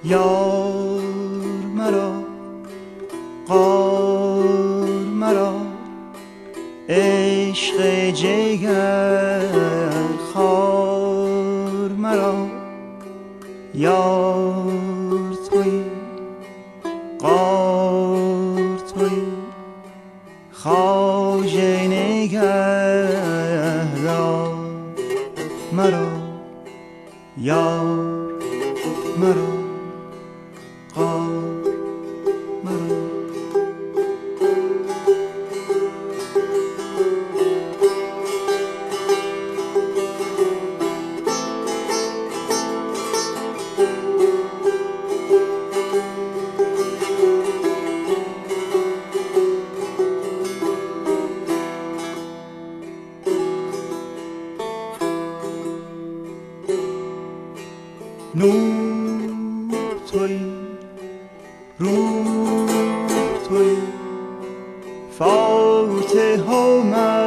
یار مرا، قار مرا، عشق جگر خار مرا. یار تویی، قار تویی، خواجه نگهدار مرا. یار مرا، قار مرا. نور تویی، روح تویی، فاتح و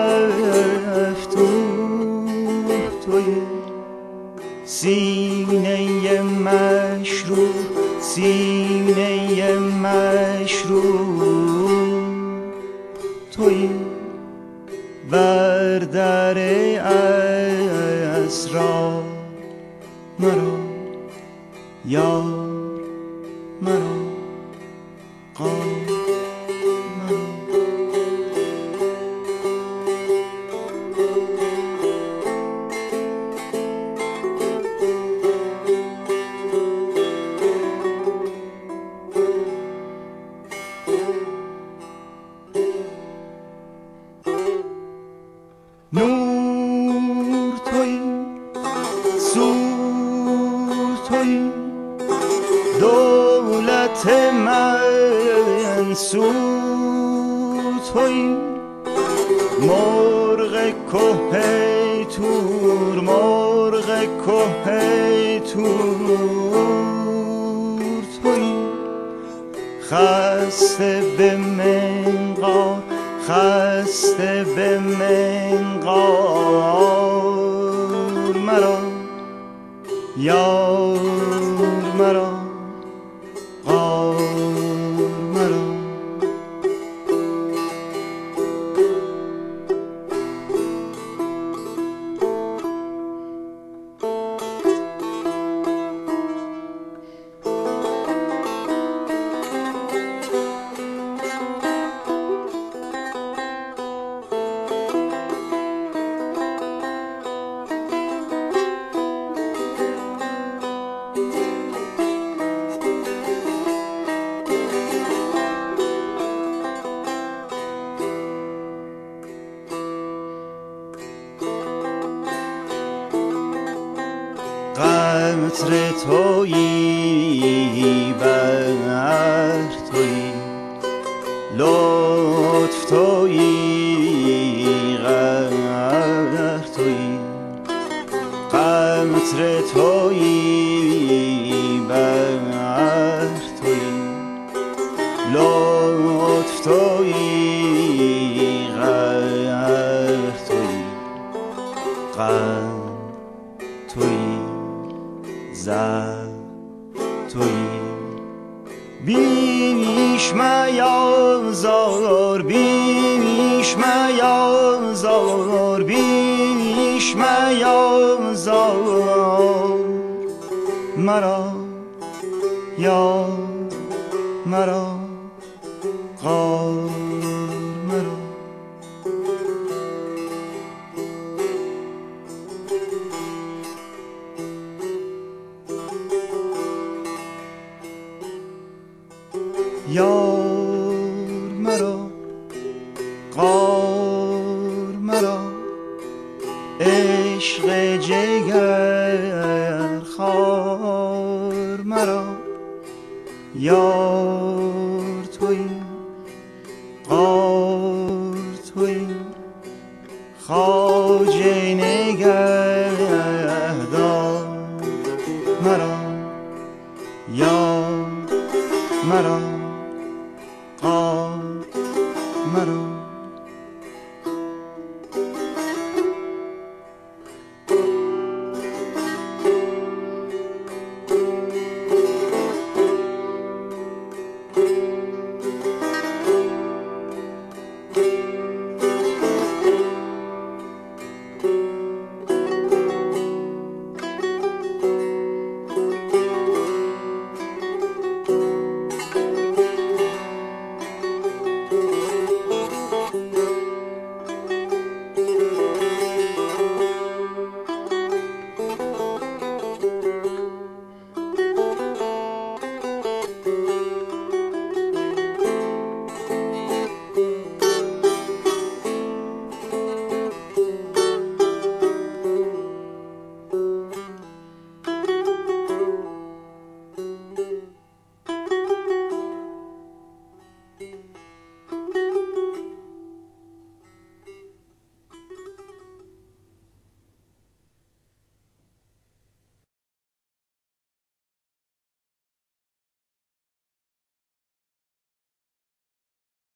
مفتوح تویی، سینه مشروع، سینه مشروع تویی، بر در اسرار مرا. یار مرا، قار مرا. نور تویی، سور تویی، دولت منصور تویی، مرغ که تور، مرغ که تور تویی، خسته به منقار، خسته به منقار مرا. یار مرا، قار مرا. قطره تویی، بحر تویی، لطف تویی، قهر تویی، قطره تویی، بحر تویی، لطف تویی، قهر تویی، قهر تویی، زر تویی. بیش میازار، بیش میازار، بیش میازار مرا. یار مرا، قار مرا. یار مرا، قار مرا، عشق جگر خار مرا. یار تویی، قار تویی، خواجه نگهدار مرا. یار مرا، قار